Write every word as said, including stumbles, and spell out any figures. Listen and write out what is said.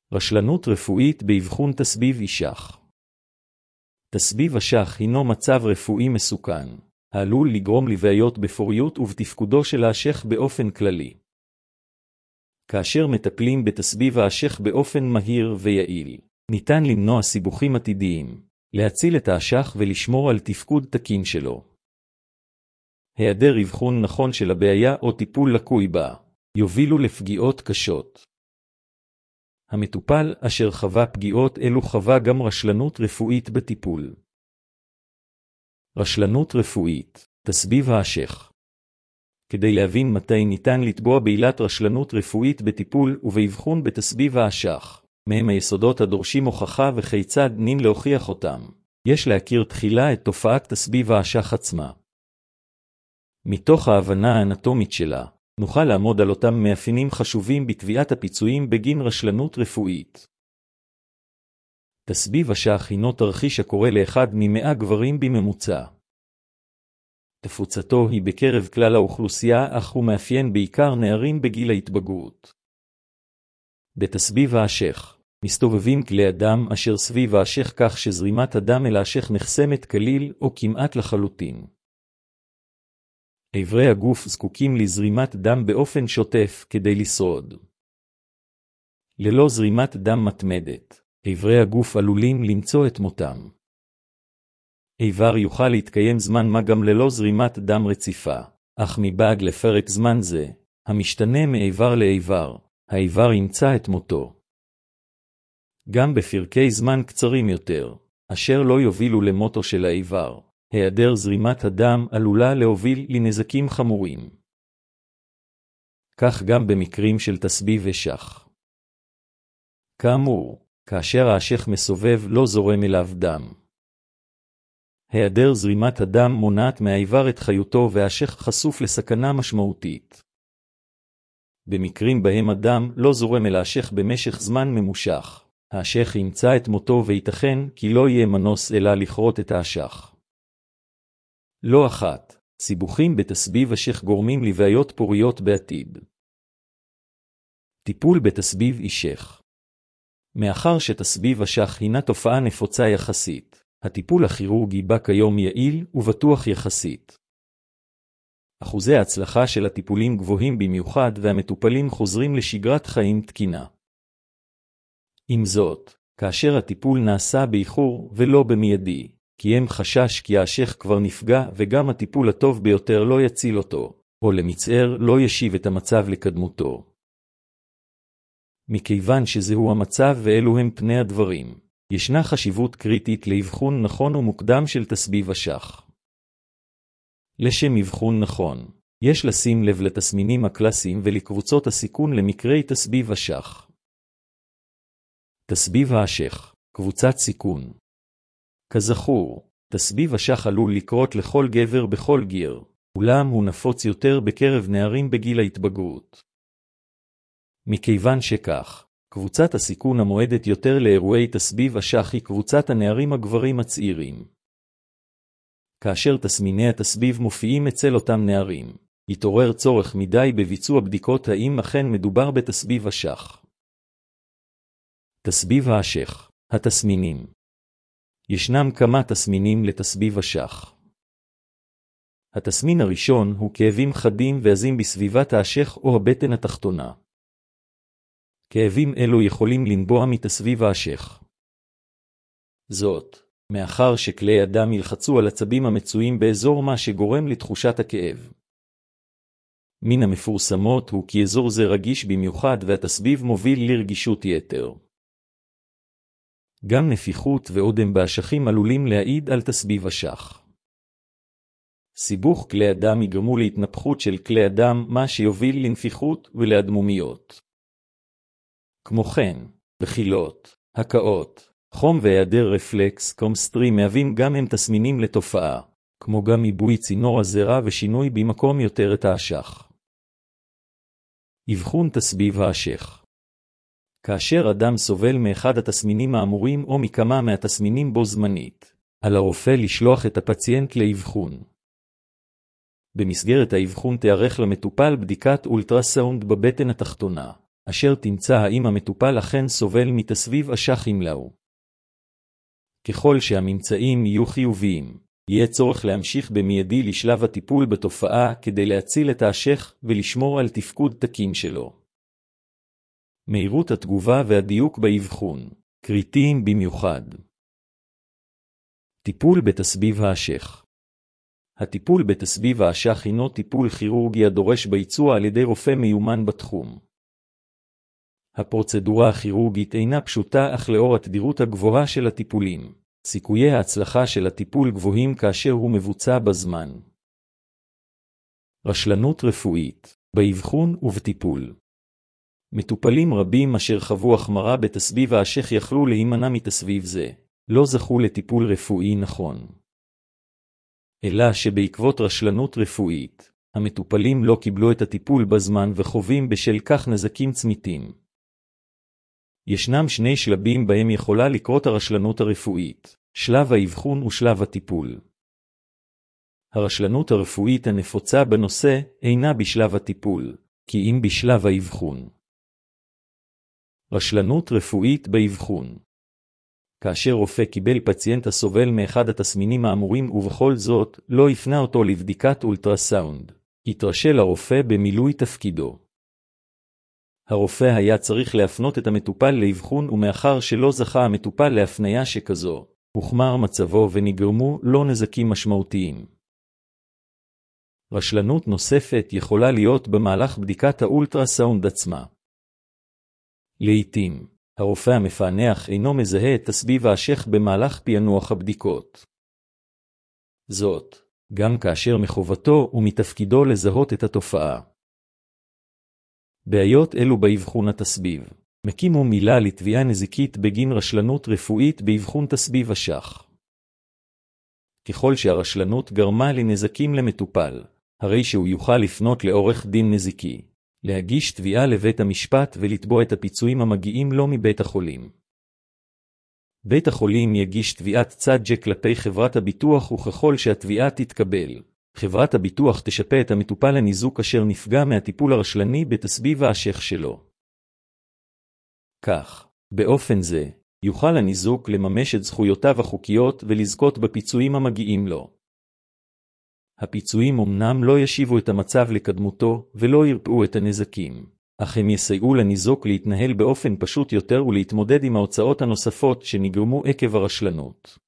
רשלנות רפואית באבחון תסביב אשך. תסביב אשך הינו מצב רפואי מסוכן, העלול לגרום לבעיות בפוריות ובתפקודו של האשך באופן כללי. כאשר מטפלים בתסביב האשך באופן מהיר ויעיל, ניתן למנוע סיבוכים עתידיים, להציל את האשך ולשמור על תפקוד תקין שלו. היעדר אבחון נכון של הבעיה או טיפול לקוי בה, יובילו לפגיעות קשות. המטופל אשר חווה פגיעות אלו חווה גם רשלנות רפואית בטיפול. רשלנות רפואית, תסביב האשך. כדי להבין מתי ניתן לתבוע בעילת רשלנות רפואית בטיפול ובאבחון בתסביב האשך, מהם היסודות הדורשים הוכחה וכיצד נין להוכיח אותם, יש להכיר תחילה את תופעת תסביב האשך עצמה. מתוך ההבנה האנטומית שלה, נוכל לעמוד על אותם מאפיינים חשובים בתביעת הפיצויים בגין רשלנות רפואית. תסביב אשך הינו תרחיש הקורה לאחד ממאה גברים בממוצע. תפוצתו היא בקרב כלל האוכלוסייה, אך הוא מאפיין בעיקר נערים בגיל ההתבגרות. בתסביב האשך מסתובבים כלי הדם אשר סביב האשך כך שזרימת הדם אל האשך נחסמת כליל או כמעט לחלוטין. איברי הגוף זקוקים לזרימת דם באופן שוטף כדי לשרוד. ללא זרימת דם מתמדת, איברי הגוף עלולים למצוא את מותם. איבר יוכל להתקיים זמן מה גם ללא זרימת דם רציפה, אך מבעד לפרק זמן זה, המשתנה מאיבר לאיבר, האיבר ימצא את מותו. גם בפרקי זמן קצרים יותר, אשר לא יובילו למותו של האיבר, היעדר זרימת הדם עלולה להוביל לנזקים חמורים. כך גם במקרים של תסביב אשך. כאמור, כאשר האשך מסובב לא זורם אליו דם. היעדר זרימת הדם מונעת מהאיבר את חיותו והאשך חשוף לסכנה משמעותית. במקרים בהם הדם לא זורם אל האשך במשך זמן ממושך, האשך ימצא את מותו וייתכן כי לא יהיה מנוס אלא לכרות את האשך. לא אחת, סיבוכים בתסביב אשך גורמים לבעיות פוריות בעתיד. טיפול בתסביב אשך. מאחר שתסביב אשך הינה תופעה נפוצה יחסית, הטיפול הכירורגי בה כיום יעיל ובטוח יחסית. אחוזי ההצלחה של הטיפולים גבוהים במיוחד והמטופלים חוזרים לשגרת חיים תקינה. עם זאת, כאשר הטיפול נעשה באיחור ולא במיידי, קיים חשש כי האשך כבר נפגע וגם הטיפול הטוב ביותר לא יציל אותו, או למצער לא ישיב את המצב לקדמותו. מכיוון שזהו המצב ואלו הם פני הדברים, ישנה חשיבות קריטית לאבחון נכון ומוקדם של תסביב אשך. לשם אבחון נכון, יש לשים לב לתסמינים הקלאסיים ולקבוצות הסיכון למקרי תסביב אשך. תסביב האשך, קבוצת סיכון. כזכור, תסביב אשך עלול לקרות לכל גבר בכל גיל, אולם הוא נפוץ יותר בקרב נערים בגיל ההתבגרות. מכיוון שכך, קבוצת הסיכון המועדת יותר לאירועי תסביב אשך היא קבוצת הנערים הגברים הצעירים. כאשר תסמיני התסביב מופיעים אצל אותם נערים, יתעורר צורך מדי בביצוע בדיקות האם אכן מדובר בתסביב אשך. תסביב האשך, התסמינים. ישנם כמה תסמינים לתסביב אשך. התסמין הראשון הוא כאבים חדים ועזים בסביבת האשך או הבטן התחתונה. כאבים אלו יכולים לנבוע מתסביב האשך. זאת, מאחר שכלי הדם ילחצו על עצבים המצויים באזור מה שגורם לתחושת הכאב. מן המפורסמות הוא כי אזור זה רגיש במיוחד והתסביב מוביל לרגישות יתר. גם נפיחות ואודם באשכים עלולים להעיד על תסביב אשך. סיבוך כלי הדם יגרמו להתנפחות של כלי הדם, מה שיוביל לנפיחות ולאדמומיות. כמו כן, בחילות, הקאות, חום והיעדר רפלקס קומסטרי מהווים גם הם תסמינים לתופעה, כמו גם עיבוי צינור הזרע ושינוי במקום יותר את האשך. אבחון תסביב האשך. כאשר אדם סובל מאחד התסמינים האמורים או מכמה מהתסמינים בו זמנית, על הרופא לשלוח את הפציינט לאבחון. במסגרת האבחון תיערך למטופל בדיקת אולטרסאונד בבטן התחתונה, אשר תמצא האם המטופל אכן סובל מתסביב אשך אם לאו. ככל שהממצאים יהיו חיוביים, יהיה צורך להמשיך במיידי לשלב הטיפול בתופעה כדי להציל את האשך ולשמור על תפקוד תקין שלו. מהירות התגובה והדיוק באבחון, קריטיים במיוחד. טיפול בתסביב האשך. הטיפול בתסביב האשך הינו טיפול כירורגי הדורש ביצוע על ידי רופא מיומן בתחום. הפרוצדורה הכירורגית אינה פשוטה, אך לאור התדירות הגבוהה של הטיפולים, סיכויי ההצלחה של הטיפול גבוהים כאשר הוא מבוצע בזמן. רשלנות רפואית, באבחון ובטיפול. מטופלים רבים אשר חוו החמרה בתסביב האשך יכלו להימנע מתסביב זה, לא זכו לטיפול רפואי נכון. אלא שבעקבות רשלנות רפואית, המטופלים לא קיבלו את הטיפול בזמן וחווים בשל כך נזקים צמיתים. ישנם שני שלבים בהם יכולה לקרות הרשלנות הרפואית, שלב האבחון ושלב הטיפול. הרשלנות הרפואית הנפוצה בנושא אינה בשלב הטיפול, כי אם בשלב האבחון. רשלנות רפואית באבחון. כאשר רופא קיבל פציינט הסובל מאחד התסמינים האמורים ובכל זאת לא הפנה אותו לבדיקת אולטרסאונד, התרשל הרופא במילוי תפקידו. הרופא היה צריך להפנות את המטופל לאבחון, ומאחר שלא זכה המטופל להפניה שכזו, הוחמר מצבו ונגרמו לו נזקים משמעותיים. רשלנות נוספת יכולה להיות במהלך בדיקת האולטרסאונד עצמה. לעתים, הרופא המפענח אינו מזהה את תסביב האשך במהלך פענוח הבדיקות. זאת, גם כאשר מחובתו ומתפקידו לזהות את התופעה. בעיות אלו באבחון התסביב, מקימו מילה לתביעה נזיקית בגין רשלנות רפואית באבחון תסביב אשך. ככל שהרשלנות גרמה לנזקים למטופל, הרי שהוא יוכל לפנות לעורך דין נזיקי, להגיש תביעה לבית המשפט ולתבוע את הפיצויים המגיעים לו מבית החולים. בית החולים יגיש תביעת צד כלפי חברת הביטוח, וככל שהתביעה תתקבל, חברת הביטוח תשפה את המטופל הניזוק אשר נפגע מהטיפול הרשלני בתסביב האשך שלו. כך, באופן זה, יוכל הניזוק לממש את זכויותיו החוקיות ולזכות בפיצויים המגיעים לו. הפיצויים אמנם לא ישיבו את המצב לקדמותו ולא ירפאו את הנזקים, אך הם יסייעו לניזוק להתנהל באופן פשוט יותר ולהתמודד עם ההוצאות הנוספות שנגרמו עקב הרשלנות.